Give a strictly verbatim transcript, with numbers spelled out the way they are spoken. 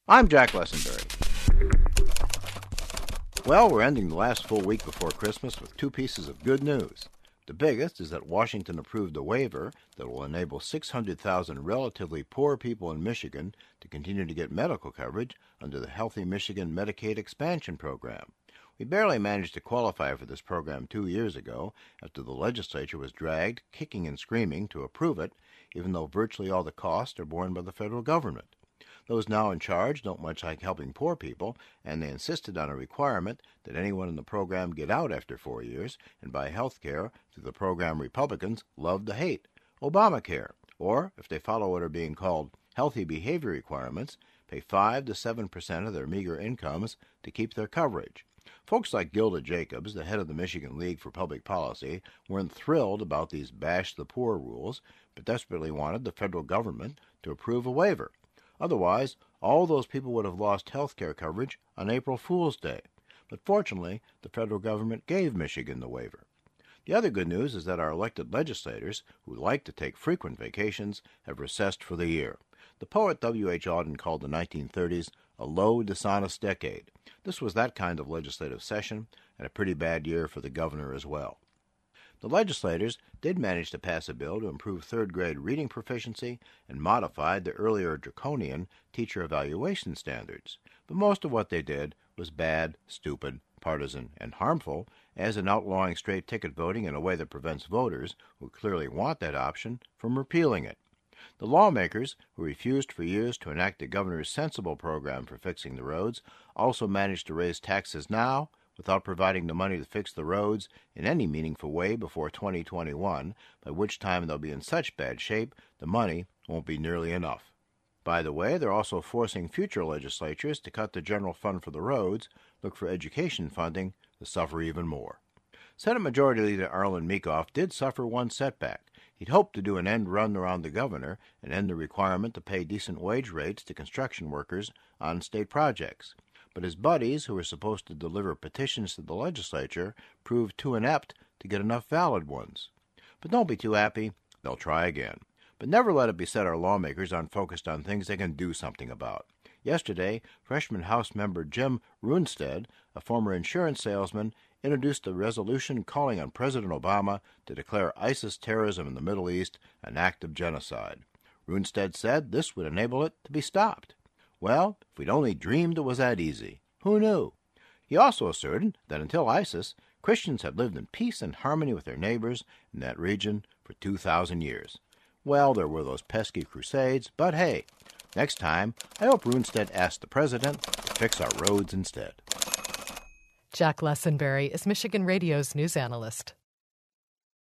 I'm Jack Lessenberry. Well, we're ending the last full week before Christmas with two pieces of good news. The biggest is that Washington approved a waiver that will enable six hundred thousand relatively poor people in Michigan to continue to get medical coverage under the Healthy Michigan Medicaid Expansion Program. We barely managed to qualify for this program two years ago after the legislature was dragged, kicking and screaming, to approve it, even though virtually all the costs are borne by the federal government. Those now in charge don't much like helping poor people, and they insisted on a requirement that anyone in the program get out after four years and buy health care through the program Republicans love to hate, Obamacare, or, if they follow what are being called healthy behavior requirements, pay five to seven percent of their meager incomes to keep their coverage. Folks like Gilda Jacobs, the head of the Michigan League for Public Policy, weren't thrilled about these bash the poor rules, but desperately wanted the federal government to approve a waiver. Otherwise, all those people would have lost health care coverage on April Fool's Day. But fortunately, the federal government gave Michigan the waiver. The other good news is that our elected legislators, who like to take frequent vacations, have recessed for the year. The poet W H Auden called the nineteen thirties a low, dishonest decade. This was that kind of legislative session, and a pretty bad year for the governor as well. The legislators did manage to pass a bill to improve third-grade reading proficiency and modified the earlier draconian teacher evaluation standards. But most of what they did was bad, stupid, partisan, and harmful, as in outlawing straight-ticket voting in a way that prevents voters, who clearly want that option, from repealing it. The lawmakers, who refused for years to enact the governor's sensible program for fixing the roads, also managed to raise taxes now, without providing the money to fix the roads in any meaningful way before twenty twenty-one, by which time they'll be in such bad shape the money won't be nearly enough. By the way, they're also forcing future legislatures to cut the general fund for the roads, look for education funding, to suffer even more. Senate Majority Leader Arlen Meekhof did suffer one setback. He'd hoped to do an end run around the governor and end the requirement to pay decent wage rates to construction workers on state projects. But his buddies, who were supposed to deliver petitions to the legislature, proved too inept to get enough valid ones. But don't be too happy, they'll try again. But never let it be said our lawmakers aren't focused on things they can do something about. Yesterday, freshman House member Jim Runestad, a former insurance salesman, introduced a resolution calling on President Obama to declare ISIS terrorism in the Middle East an act of genocide. Runestad said this would enable it to be stopped. Well, if we'd only dreamed it was that easy. Who knew? He also asserted that until ISIS, Christians had lived in peace and harmony with their neighbors in that region for two thousand years. Well, there were those pesky crusades, but hey, next time, I hope Runestad asks the president to fix our roads instead. Jack Lessenberry is Michigan Radio's news analyst.